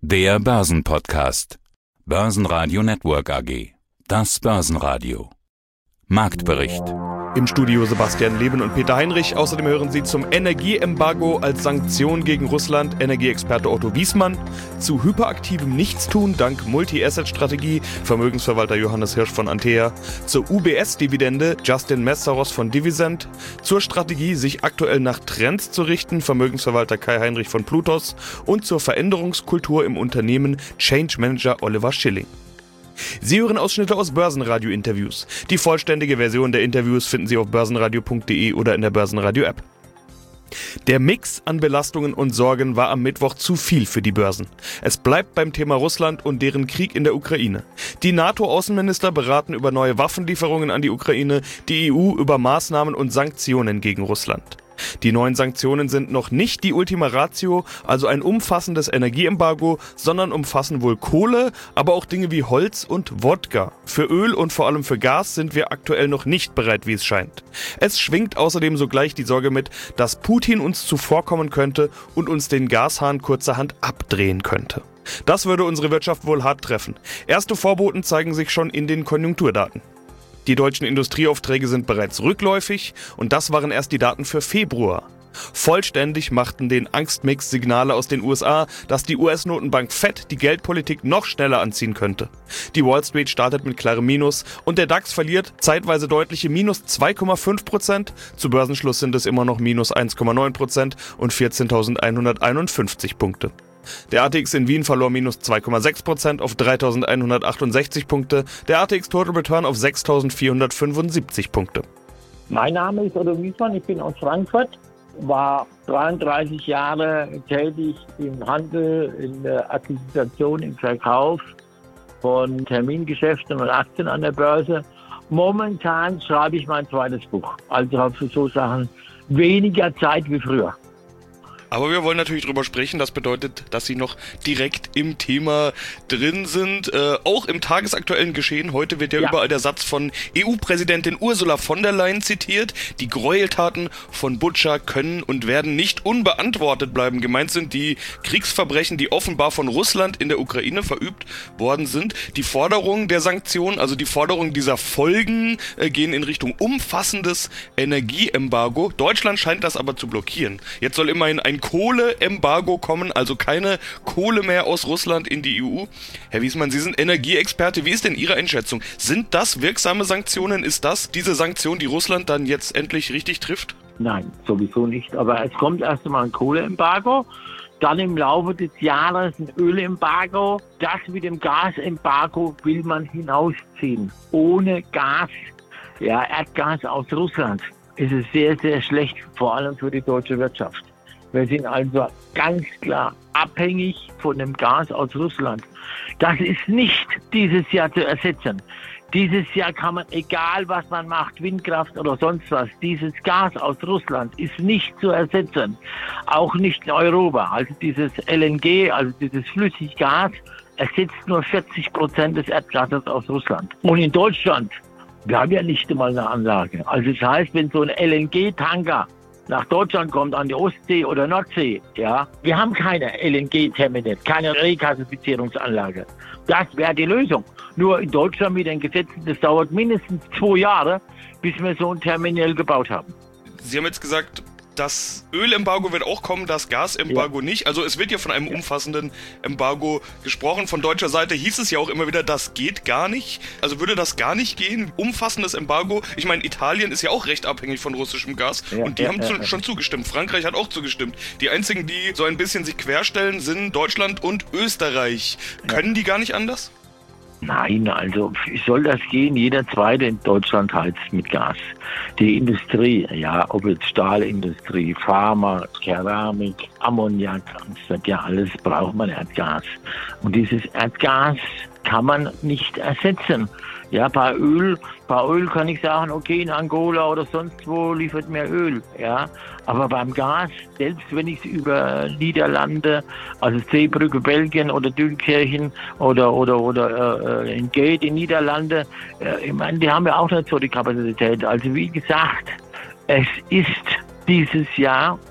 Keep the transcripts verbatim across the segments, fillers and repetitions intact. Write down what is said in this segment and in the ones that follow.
Der Börsenpodcast. Börsenradio Network A G. Das Börsenradio. Marktbericht. Im Studio Sebastian Leben und Peter Heinrich. Außerdem hören Sie zum Energieembargo als Sanktion gegen Russland Energieexperte Otto Wiesmann, zu hyperaktivem Nichtstun dank Multi-Asset-Strategie Vermögensverwalter Johannes Hirsch von Antea, zur U B S-Dividende Justin Messeros von Divisent, zur Strategie, sich aktuell nach Trends zu richten Vermögensverwalter Kai Heinrich von Plutos und zur Veränderungskultur im Unternehmen Change Manager Oliver Schilling. Sie hören Ausschnitte aus Börsenradio-Interviews. Die vollständige Version der Interviews finden Sie auf börsenradio punkt de oder in der Börsenradio-App. Der Mix an Belastungen und Sorgen war am Mittwoch zu viel für die Börsen. Es bleibt beim Thema Russland und deren Krieg in der Ukraine. Die NATO-Außenminister beraten über neue Waffenlieferungen an die Ukraine, die E U über Maßnahmen und Sanktionen gegen Russland. Die neuen Sanktionen sind noch nicht die Ultima Ratio, also ein umfassendes Energieembargo, sondern umfassen wohl Kohle, aber auch Dinge wie Holz und Wodka. Für Öl und vor allem für Gas sind wir aktuell noch nicht bereit, wie es scheint. Es schwingt außerdem sogleich die Sorge mit, dass Putin uns zuvorkommen könnte und uns den Gashahn kurzerhand abdrehen könnte. Das würde unsere Wirtschaft wohl hart treffen. Erste Vorboten zeigen sich schon in den Konjunkturdaten. Die deutschen Industrieaufträge sind bereits rückläufig und das waren erst die Daten für Februar. Vollständig machten den Angstmix Signale aus den U S A, dass die U S-Notenbank Fed die Geldpolitik noch schneller anziehen könnte. Die Wall Street startet mit klarem Minus und der DAX verliert zeitweise deutliche minus zwei Komma fünf Prozent. Zu Börsenschluss sind es immer noch minus eins Komma neun Prozent und vierzehntausendeinhunderteinundfünfzig Punkte. Der A T X in Wien verlor minus zwei Komma sechs Prozent auf dreitausendeinhundertachtundsechzig Punkte, der A T X Total Return auf sechstausendvierhundertfünfundsiebzig Punkte. Mein Name ist Otto Wiesmann, ich bin aus Frankfurt, war dreiunddreißig Jahre tätig im Handel, in der Akquisition, im Verkauf von Termingeschäften und Aktien an der Börse. Momentan schreibe ich mein zweites Buch, also habe für so Sachen weniger Zeit wie früher. Aber wir wollen natürlich drüber sprechen, das bedeutet, dass Sie noch direkt im Thema drin sind, äh, auch im tagesaktuellen Geschehen. Heute wird ja, ja überall der Satz von E U-Präsidentin Ursula von der Leyen zitiert. Die Gräueltaten von Butscha können und werden nicht unbeantwortet bleiben. Gemeint sind die Kriegsverbrechen, die offenbar von Russland in der Ukraine verübt worden sind. Die Forderungen der Sanktionen, also die Forderungen dieser Folgen, äh, gehen in Richtung umfassendes Energieembargo. Deutschland scheint das aber zu blockieren. Jetzt soll immerhin ein Kohleembargo kommen, also keine Kohle mehr aus Russland in die E U. Herr Wiesmann, Sie sind Energieexperte. Wie ist denn Ihre Einschätzung? Sind das wirksame Sanktionen? Ist das diese Sanktion, die Russland dann jetzt endlich richtig trifft? Nein, sowieso nicht. Aber es kommt erst einmal ein Kohleembargo, dann im Laufe des Jahres ein Ölembargo. Das mit dem Gasembargo will man hinausziehen. Ohne Gas, ja, Erdgas aus Russland, ist es sehr, sehr schlecht, vor allem für die deutsche Wirtschaft. Wir sind also ganz klar abhängig von dem Gas aus Russland. Das ist nicht dieses Jahr zu ersetzen. Dieses Jahr kann man, egal was man macht, Windkraft oder sonst was, dieses Gas aus Russland ist nicht zu ersetzen. Auch nicht in Europa. Also dieses L N G, also dieses Flüssiggas, ersetzt nur vierzig Prozent des Erdgases aus Russland. Und in Deutschland, wir haben ja nicht einmal eine Anlage. Also das heißt, wenn so ein L N G-Tanker nach Deutschland kommt, an die Ostsee oder Nordsee, ja, wir haben keine L N G-Terminal, keine Regasifizierungsanlage. Das wäre die Lösung. Nur in Deutschland mit den Gesetzen, das dauert mindestens zwei Jahre, bis wir so ein Terminal gebaut haben. Sie haben jetzt gesagt, das Ölembargo wird auch kommen, das Gasembargo ja. nicht. Also es wird ja von einem ja. umfassenden Embargo gesprochen. Von deutscher Seite hieß es ja auch immer wieder, das geht gar nicht. Also würde das gar nicht gehen? Umfassendes Embargo. Ich meine, Italien ist ja auch recht abhängig von russischem Gas. Ja, und die ja, haben ja, zu, ja. schon zugestimmt. Frankreich hat auch zugestimmt. Die einzigen, die so ein bisschen sich querstellen, sind Deutschland und Österreich. Ja. Können die gar nicht anders? Nein, also wie soll das gehen? Jeder Zweite in Deutschland heizt mit Gas. Die Industrie, ja, ob jetzt Stahlindustrie, Pharma, Keramik, Ammoniak, das wird ja alles, braucht man Erdgas. Und dieses Erdgas kann man nicht ersetzen. Ja, bei Öl, bei Öl kann ich sagen, okay, in Angola oder sonst wo liefert mir Öl, ja. Aber beim Gas, selbst wenn ich es über Niederlande, also Seebrücke, Belgien oder Dünkirchen oder oder oder äh, in Gate in Niederlande, äh, ich meine, die haben ja auch nicht so die Kapazität. Also wie gesagt, es ist dieses Jahr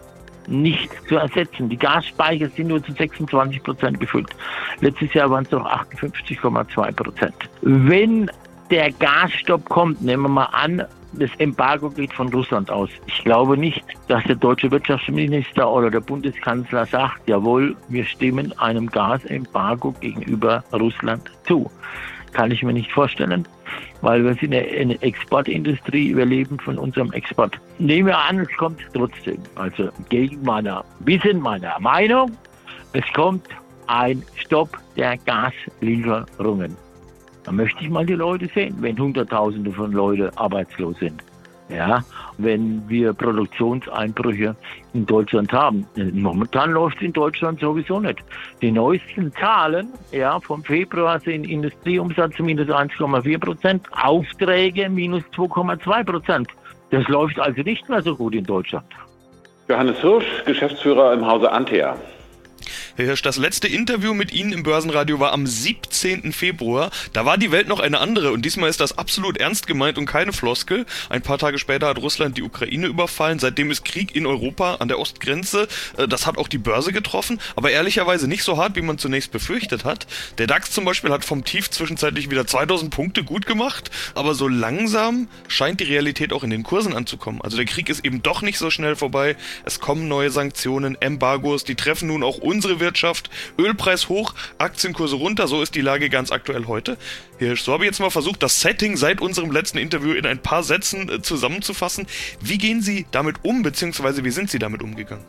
nicht zu ersetzen. Die Gasspeicher sind nur zu sechsundzwanzig Prozent gefüllt. Letztes Jahr waren es noch achtundfünfzig Komma zwei Prozent. Wenn der Gasstopp kommt, nehmen wir mal an, das Embargo geht von Russland aus. Ich glaube nicht, dass der deutsche Wirtschaftsminister oder der Bundeskanzler sagt, jawohl, wir stimmen einem Gasembargo gegenüber Russland zu. Kann ich mir nicht vorstellen, weil wir sind eine Exportindustrie, wir leben von unserem Export. Nehmen wir an, es kommt trotzdem, also gegen meiner Wissen, meiner Meinung, es kommt ein Stopp der Gaslieferungen. Da möchte ich mal die Leute sehen, wenn Hunderttausende von Leuten arbeitslos sind. Ja, wenn wir Produktionseinbrüche in Deutschland haben. Momentan läuft es in Deutschland sowieso nicht. Die neuesten Zahlen, ja, vom Februar sind Industrieumsatz minus eins Komma vier Prozent, Aufträge minus zwei Komma zwei Prozent. Das läuft also nicht mehr so gut in Deutschland. Johannes Hirsch, Geschäftsführer im Hause Antea. Herr Hirsch, das letzte Interview mit Ihnen im Börsenradio war am siebzehnten Februar. Da war die Welt noch eine andere und diesmal ist das absolut ernst gemeint und keine Floskel. Ein paar Tage später hat Russland die Ukraine überfallen. Seitdem ist Krieg in Europa an der Ostgrenze. Das hat auch die Börse getroffen, aber ehrlicherweise nicht so hart, wie man zunächst befürchtet hat. Der DAX zum Beispiel hat vom Tief zwischenzeitlich wieder zweitausend Punkte gut gemacht, aber so langsam scheint die Realität auch in den Kursen anzukommen. Also der Krieg ist eben doch nicht so schnell vorbei. Es kommen neue Sanktionen, Embargos, die treffen nun auch unsere Wirtschaft. Ölpreis hoch, Aktienkurse runter, so ist die Lage ganz aktuell heute. Herr Hirsch, so habe ich jetzt mal versucht, das Setting seit unserem letzten Interview in ein paar Sätzen äh, zusammenzufassen. Wie gehen Sie damit um, beziehungsweise wie sind Sie damit umgegangen?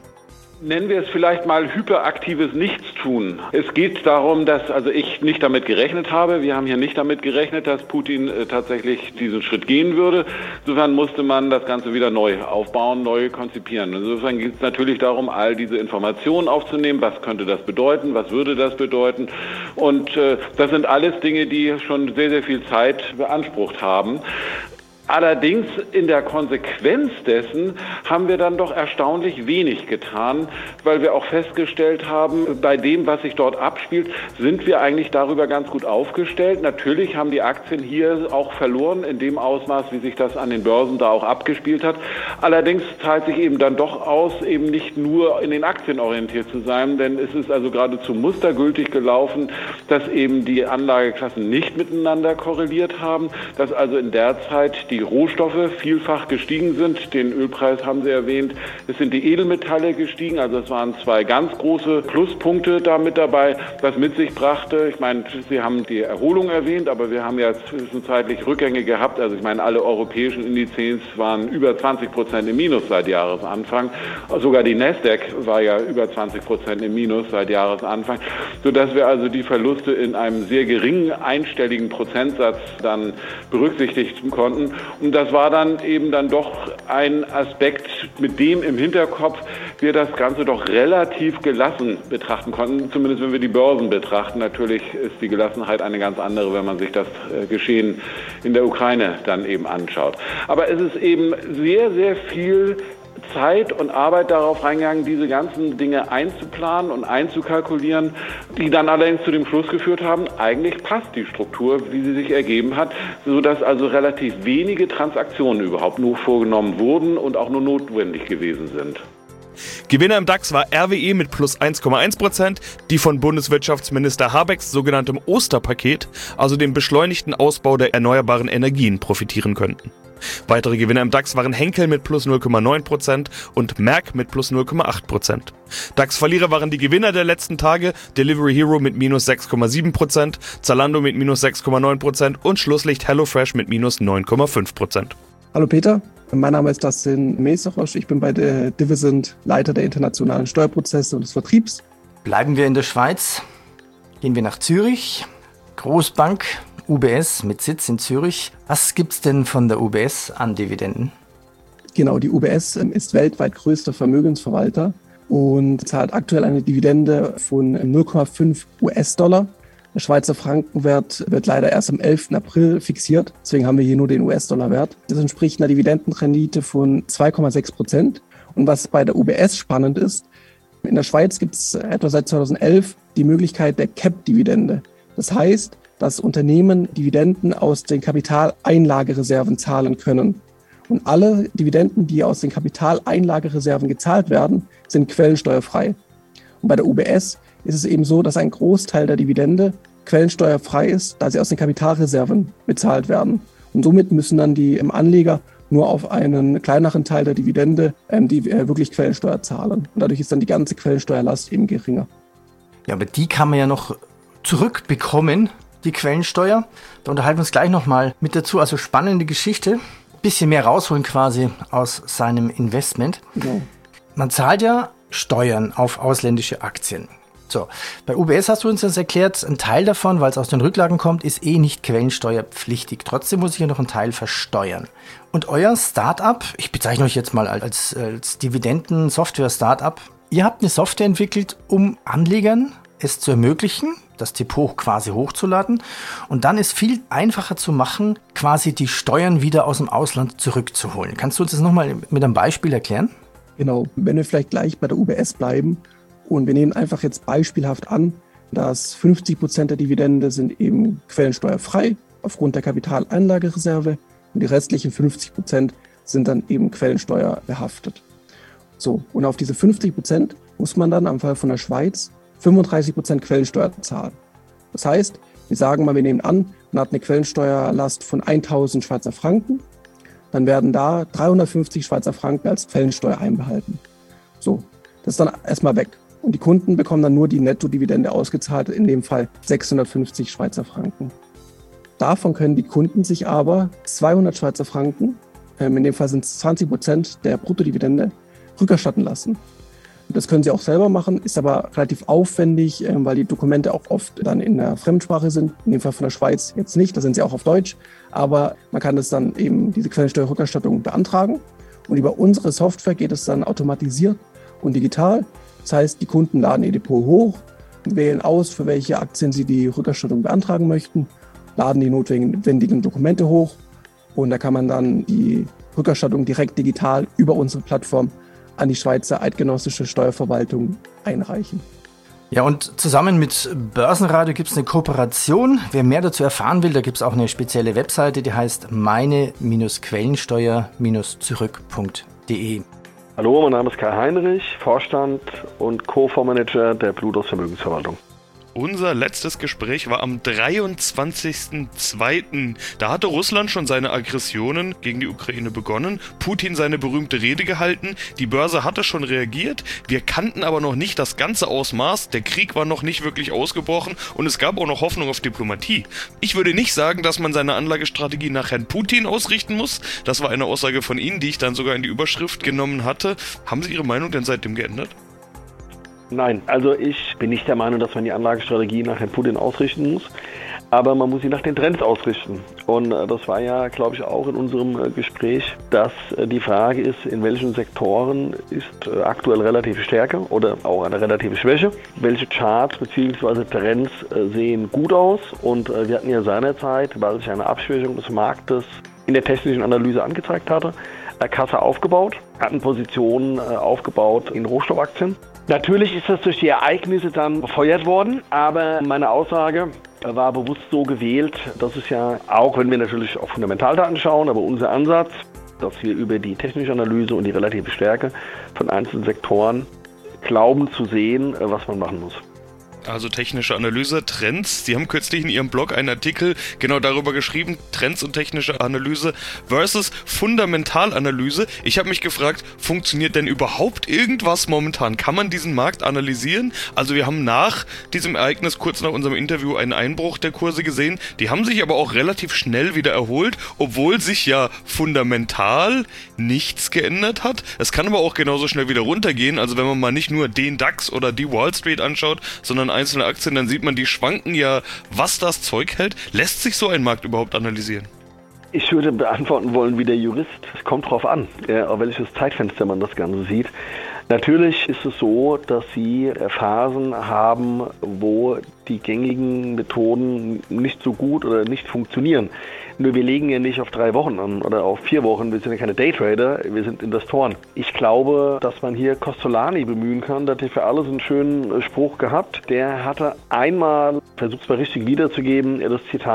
Nennen wir es vielleicht mal hyperaktives Nichtstun. Es geht darum, dass also ich nicht damit gerechnet habe. Wir haben hier nicht damit gerechnet, dass Putin äh, tatsächlich diesen Schritt gehen würde. Insofern musste man das Ganze wieder neu aufbauen, neu konzipieren. Insofern geht es natürlich darum, all diese Informationen aufzunehmen. Was könnte das bedeuten? Was würde das bedeuten? Und äh, das sind alles Dinge, die schon sehr, sehr viel Zeit beansprucht haben. Allerdings in der Konsequenz dessen haben wir dann doch erstaunlich wenig getan, weil wir auch festgestellt haben, bei dem, was sich dort abspielt, sind wir eigentlich darüber ganz gut aufgestellt. Natürlich haben die Aktien hier auch verloren in dem Ausmaß, wie sich das an den Börsen da auch abgespielt hat. Allerdings zahlt sich eben dann doch aus, eben nicht nur in den Aktien orientiert zu sein, denn es ist also geradezu mustergültig gelaufen, dass eben die Anlageklassen nicht miteinander korreliert haben, dass also in der Zeit die Rohstoffe vielfach gestiegen sind. Den Ölpreis haben Sie erwähnt. Es sind die Edelmetalle gestiegen. Also es waren zwei ganz große Pluspunkte da mit dabei, was mit sich brachte. Ich meine, Sie haben die Erholung erwähnt, aber wir haben ja zwischenzeitlich Rückgänge gehabt. Also ich meine, alle europäischen Indizes waren über zwanzig Prozent im Minus seit Jahresanfang. Sogar die Nasdaq war ja über zwanzig Prozent im Minus seit Jahresanfang, sodass wir also die Verluste in einem sehr geringen einstelligen Prozentsatz dann berücksichtigen konnten. Und das war dann eben dann doch ein Aspekt, mit dem im Hinterkopf wir das Ganze doch relativ gelassen betrachten konnten, zumindest wenn wir die Börsen betrachten. Natürlich ist die Gelassenheit eine ganz andere, wenn man sich das Geschehen in der Ukraine dann eben anschaut. Aber es ist eben sehr, sehr viel Zeit und Arbeit darauf reingegangen, diese ganzen Dinge einzuplanen und einzukalkulieren, die dann allerdings zu dem Schluss geführt haben, eigentlich passt die Struktur, wie sie sich ergeben hat, sodass also relativ wenige Transaktionen überhaupt nur vorgenommen wurden und auch nur notwendig gewesen sind. Gewinner im DAX war R W E mit plus eins Komma eins Prozent, die von Bundeswirtschaftsminister Habecks sogenanntem Osterpaket, also dem beschleunigten Ausbau der erneuerbaren Energien, profitieren könnten. Weitere Gewinner im DAX waren Henkel mit plus null Komma neun Prozent und Merck mit plus null Komma acht Prozent. DAX-Verlierer waren die Gewinner der letzten Tage, Delivery Hero mit minus sechs Komma sieben Prozent, Zalando mit minus sechs Komma neun Prozent und Schlusslicht HelloFresh mit minus neun Komma fünf Prozent. Hallo Peter, mein Name ist Dustin Meserosch, ich bin bei der Divisent Leiter der internationalen Steuerprozesse und des Vertriebs. Bleiben wir in der Schweiz, gehen wir nach Zürich, Großbank, U B S mit Sitz in Zürich. Was gibt's denn von der U B S an Dividenden? Genau, die U B S ist weltweit größter Vermögensverwalter und zahlt aktuell eine Dividende von null Komma fünf US-Dollar. Der Schweizer Frankenwert wird leider erst am elften April fixiert, deswegen haben wir hier nur den U S-Dollar-Wert. Das entspricht einer Dividendenrendite von zwei Komma sechs Prozent. Und was bei der U B S spannend ist, in der Schweiz gibt es etwa seit zweitausendelf die Möglichkeit der Cap-Dividende. Das heißt, dass Unternehmen Dividenden aus den Kapitaleinlagereserven zahlen können. Und alle Dividenden, die aus den Kapitaleinlagereserven gezahlt werden, sind quellensteuerfrei. Und bei der U B S ist es eben so, dass ein Großteil der Dividende quellensteuerfrei ist, da sie aus den Kapitalreserven bezahlt werden. Und somit müssen dann die Anleger nur auf einen kleineren Teil der Dividende ähm, die äh, wirklich Quellensteuer zahlen. Und dadurch ist dann die ganze Quellensteuerlast eben geringer. Ja, aber die kann man ja noch zurückbekommen, die Quellensteuer. Da unterhalten wir uns gleich nochmal mit dazu. Also spannende Geschichte. Bisschen mehr rausholen quasi aus seinem Investment. Genau. Man zahlt ja Steuern auf ausländische Aktien. So, bei U B S hast du uns das erklärt, ein Teil davon, weil es aus den Rücklagen kommt, ist eh nicht quellensteuerpflichtig. Trotzdem muss ich ja noch einen Teil versteuern. Und euer Startup, ich bezeichne euch jetzt mal als, als Dividenden-Software-Startup, ihr habt eine Software entwickelt, um Anlegern es zu ermöglichen, das Depot quasi hochzuladen. Und dann ist viel einfacher zu machen, quasi die Steuern wieder aus dem Ausland zurückzuholen. Kannst du uns das nochmal mit einem Beispiel erklären? Genau, wenn wir vielleicht gleich bei der U B S bleiben und wir nehmen einfach jetzt beispielhaft an, dass fünfzig Prozent der Dividende sind eben quellensteuerfrei aufgrund der Kapitaleinlagereserve und die restlichen fünfzig Prozent sind dann eben quellensteuerbehaftet. So, und auf diese fünfzig Prozent muss man dann am Fall von der Schweiz fünfunddreißig Prozent Quellensteuer zahlen. Das heißt, wir sagen mal, wir nehmen an, man hat eine Quellensteuerlast von tausend Schweizer Franken, dann werden da dreihundertfünfzig Schweizer Franken als Quellensteuer einbehalten. So, das ist dann erstmal weg. Und die Kunden bekommen dann nur die Nettodividende ausgezahlt, in dem Fall sechshundertfünfzig Schweizer Franken. Davon können die Kunden sich aber zweihundert Schweizer Franken, ähm, in dem Fall sind es zwanzig Prozent der Bruttodividende, rückerstatten lassen. Das können sie auch selber machen, ist aber relativ aufwendig, ähm, weil die Dokumente auch oft dann in der Fremdsprache sind. In dem Fall von der Schweiz jetzt nicht, da sind sie auch auf Deutsch. Aber man kann das dann eben, diese Quellensteuerrückerstattung beantragen. Und über unsere Software geht es dann automatisiert und digital. Das heißt, die Kunden laden ihr Depot hoch, wählen aus, für welche Aktien sie die Rückerstattung beantragen möchten, laden die notwendigen Dokumente hoch und da kann man dann die Rückerstattung direkt digital über unsere Plattform an die Schweizer Eidgenössische Steuerverwaltung einreichen. Ja, und zusammen mit Börsenradio gibt es eine Kooperation. Wer mehr dazu erfahren will, da gibt es auch eine spezielle Webseite, die heißt meine Quellensteuer zurück punkt de. Hallo, mein Name ist Kai Heinrich, Vorstand und Co-Fondsmanager der Plutos Vermögensverwaltung. Unser letztes Gespräch war am dreiundzwanzigsten zweiten Da hatte Russland schon seine Aggressionen gegen die Ukraine begonnen, Putin seine berühmte Rede gehalten, die Börse hatte schon reagiert, wir kannten aber noch nicht das ganze Ausmaß, der Krieg war noch nicht wirklich ausgebrochen und es gab auch noch Hoffnung auf Diplomatie. Ich würde nicht sagen, dass man seine Anlagestrategie nach Herrn Putin ausrichten muss, das war eine Aussage von Ihnen, die ich dann sogar in die Überschrift genommen hatte. Haben Sie Ihre Meinung denn seitdem geändert? Nein, also ich bin nicht der Meinung, dass man die Anlagestrategie nach Herrn Putin ausrichten muss, aber man muss sie nach den Trends ausrichten. Und das war ja, glaube ich, auch in unserem Gespräch, dass die Frage ist, in welchen Sektoren ist aktuell relative Stärke oder auch eine relative Schwäche. Welche Charts bzw. Trends sehen gut aus? Und wir hatten ja seinerzeit, weil sich eine Abschwächung des Marktes in der technischen Analyse angezeigt hatte, Kasse aufgebaut, hatten Positionen aufgebaut in Rohstoffaktien. Natürlich ist das durch die Ereignisse dann befeuert worden, aber meine Aussage war bewusst so gewählt, dass es ja, auch wenn wir natürlich auf Fundamentaldaten schauen, aber unser Ansatz, dass wir über die technische Analyse und die relative Stärke von einzelnen Sektoren glauben zu sehen, was man machen muss. Also technische Analyse, Trends. Sie haben kürzlich in Ihrem Blog einen Artikel genau darüber geschrieben, Trends und technische Analyse versus Fundamentalanalyse. Ich habe mich gefragt, funktioniert denn überhaupt irgendwas momentan? Kann man diesen Markt analysieren? Also wir haben nach diesem Ereignis, kurz nach unserem Interview, einen Einbruch der Kurse gesehen. Die haben sich aber auch relativ schnell wieder erholt, obwohl sich ja fundamental nichts geändert hat. Es kann aber auch genauso schnell wieder runtergehen. Also wenn man mal nicht nur den DAX oder die Wall Street anschaut, sondern einzelne Aktien, dann sieht man, die schwanken ja, was das Zeug hält. Lässt sich so ein Markt überhaupt analysieren? Ich würde beantworten wollen wie der Jurist. Es kommt drauf an, ja, auf welches Zeitfenster man das Ganze sieht. Natürlich ist es so, dass Sie Phasen haben, wo die gängigen Methoden nicht so gut oder nicht funktionieren. Nur wir legen ja nicht auf drei Wochen an oder auf vier Wochen. Wir sind ja keine Daytrader, wir sind Investoren. Ich glaube, dass man hier Costolani bemühen kann. Der hat hier für alles einen schönen Spruch gehabt. Der hatte einmal, versucht es mal richtig wiederzugeben, das Zitat: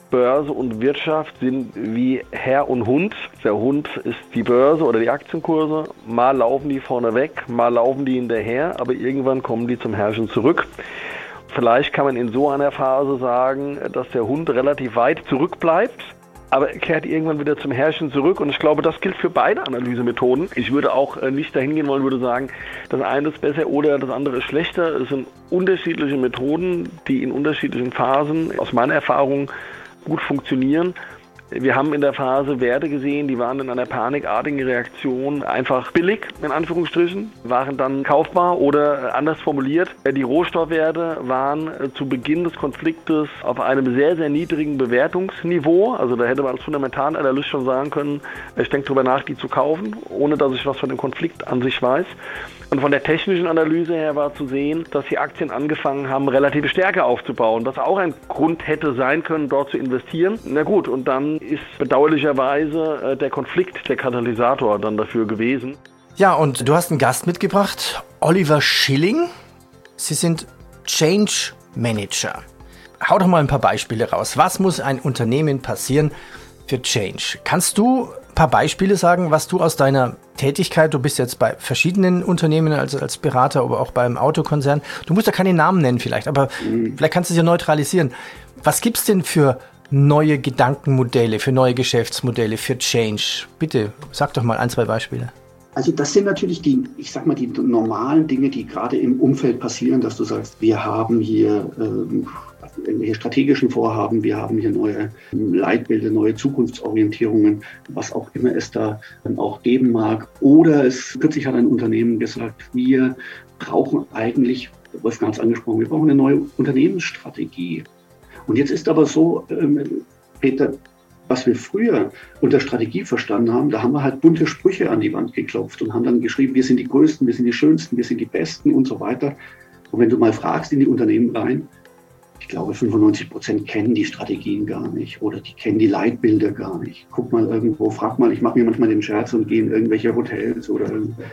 Börse und Wirtschaft sind wie Herr und Hund. Der Hund ist die Börse oder die Aktienkurse. Mal laufen die vorne weg, mal laufen die hinterher, aber irgendwann kommen die zum Herrschen zurück. Vielleicht kann man in so einer Phase sagen, dass der Hund relativ weit zurückbleibt, aber er kehrt irgendwann wieder zum Herrschen zurück. Und ich glaube, das gilt für beide Analysemethoden. Ich würde auch nicht dahin gehen wollen, würde sagen, das eine ist besser oder das andere ist schlechter. Es sind unterschiedliche Methoden, die in unterschiedlichen Phasen aus meiner Erfahrung gut funktionieren. Wir haben in der Phase Werte gesehen, die waren in einer panikartigen Reaktion einfach billig, in Anführungsstrichen, waren dann kaufbar oder anders formuliert. Die Rohstoffwerte waren zu Beginn des Konfliktes auf einem sehr, sehr niedrigen Bewertungsniveau. Also da hätte man als Fundamentalanalyst schon sagen können, ich denke darüber nach, die zu kaufen, ohne dass ich was von dem Konflikt an sich weiß. Und von der technischen Analyse her war zu sehen, dass die Aktien angefangen haben, relative Stärke aufzubauen, was auch ein Grund hätte sein können, dort zu investieren. Na gut, und dann ist bedauerlicherweise äh, der Konflikt der Katalysator dann dafür gewesen. Ja, und du hast einen Gast mitgebracht, Oliver Schilling. Sie sind Change Manager. Hau doch mal ein paar Beispiele raus. Was muss ein Unternehmen passieren für Change? Kannst du ein paar Beispiele sagen, was du aus deiner Tätigkeit, du bist jetzt bei verschiedenen Unternehmen als, als Berater, aber auch beim Autokonzern, du musst ja keine Namen nennen vielleicht, aber mhm. vielleicht kannst du es ja neutralisieren. Was gibt es denn für neue Gedankenmodelle, für neue Geschäftsmodelle, für Change? Bitte, sag doch mal ein, zwei Beispiele. Also das sind natürlich die, ich sag mal, die normalen Dinge, die gerade im Umfeld passieren, dass du sagst, wir haben hier ähm, irgendwelche strategischen Vorhaben, wir haben hier neue Leitbilder, neue Zukunftsorientierungen, was auch immer es da dann auch geben mag. Oder es kürzlich hat ein Unternehmen gesagt, wir brauchen eigentlich, Wolfgang hat es angesprochen, wir brauchen eine neue Unternehmensstrategie. Und jetzt ist aber so, ähm, Peter, was wir früher unter Strategie verstanden haben, da haben wir halt bunte Sprüche an die Wand geklopft und haben dann geschrieben, wir sind die Größten, wir sind die Schönsten, wir sind die Besten und so weiter. Und wenn du mal fragst in die Unternehmen rein, ich glaube, fünfundneunzig Prozent kennen die Strategien gar nicht oder die kennen die Leitbilder gar nicht. Guck mal irgendwo, frag mal, ich mache mir manchmal den Scherz und gehe in irgendwelche Hotels oder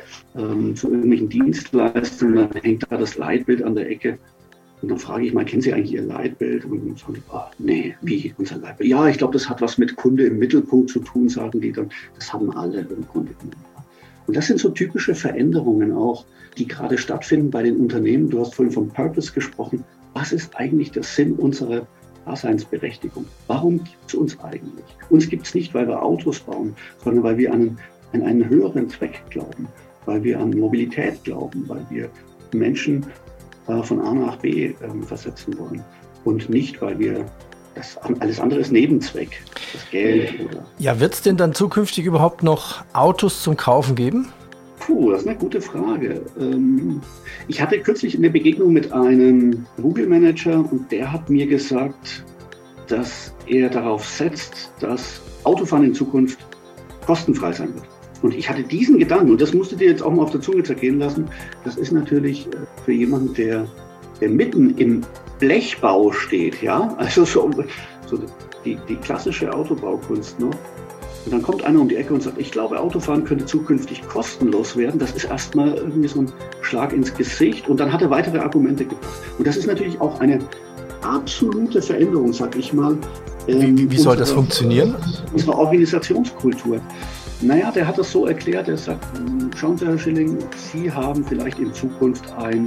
ähm, zu irgendwelchen Dienstleistungen, dann hängt da das Leitbild an der Ecke. Und dann frage ich mal, kennen Sie eigentlich Ihr Leitbild? Und dann sagen die, oh, nee, wie, unser Leitbild? Ja, ich glaube, das hat was mit Kunde im Mittelpunkt zu tun, sagen die dann. Das haben alle im Grunde genommen. Und das sind so typische Veränderungen auch, die gerade stattfinden bei den Unternehmen. Du hast vorhin vom Purpose gesprochen. Was ist eigentlich der Sinn unserer Daseinsberechtigung? Warum gibt es uns eigentlich? Uns gibt es nicht, weil wir Autos bauen, sondern weil wir an, an einen höheren Zweck glauben, weil wir an Mobilität glauben, weil wir Menschen von A nach B ähm, versetzen wollen und nicht, weil wir das alles andere ist Nebenzweck, das Geld oder. Ja, wird es denn dann zukünftig überhaupt noch Autos zum Kaufen geben? Puh, das ist eine gute Frage. Ähm, ich hatte kürzlich eine Begegnung mit einem Google-Manager und der hat mir gesagt, dass er darauf setzt, dass Autofahren in Zukunft kostenfrei sein wird. Und ich hatte diesen Gedanken, und das musst du dir jetzt auch mal auf der Zunge zergehen lassen, das ist natürlich für jemanden, der, der mitten im Blechbau steht, ja, also so, so die, die klassische Autobaukunst noch. Und dann kommt einer um die Ecke und sagt, ich glaube, Autofahren könnte zukünftig kostenlos werden. Das ist erstmal irgendwie so ein Schlag ins Gesicht. Und dann hat er weitere Argumente gebracht. Und das ist natürlich auch eine absolute Veränderung, sag ich mal. Ähm, wie, wie soll das funktionieren? Unsere Organisationskultur. Naja, der hat das so erklärt, er sagt, schauen Sie, Herr Schilling, Sie haben vielleicht in Zukunft ein,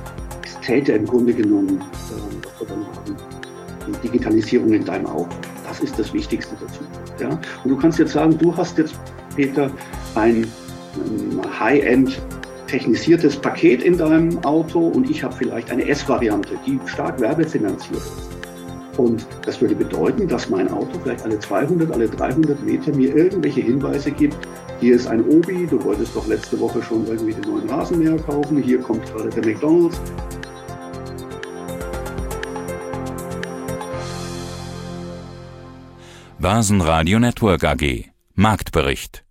es täte im Grunde genommen, äh, was wir dann haben, die Digitalisierung in deinem Auto. Das ist das Wichtigste dazu. Ja? Und du kannst jetzt sagen, du hast jetzt, Peter, ein, ein High-End technisiertes Paket in deinem Auto und ich habe vielleicht eine S-Variante, die stark werbefinanziert ist. Und das würde bedeuten, dass mein Auto vielleicht alle zweihundert, alle dreihundert Meter mir irgendwelche Hinweise gibt. Hier ist ein Obi, du wolltest doch letzte Woche schon irgendwie den neuen Rasenmäher kaufen. Hier kommt gerade der McDonald's. Börsenradio Network A G. Marktbericht.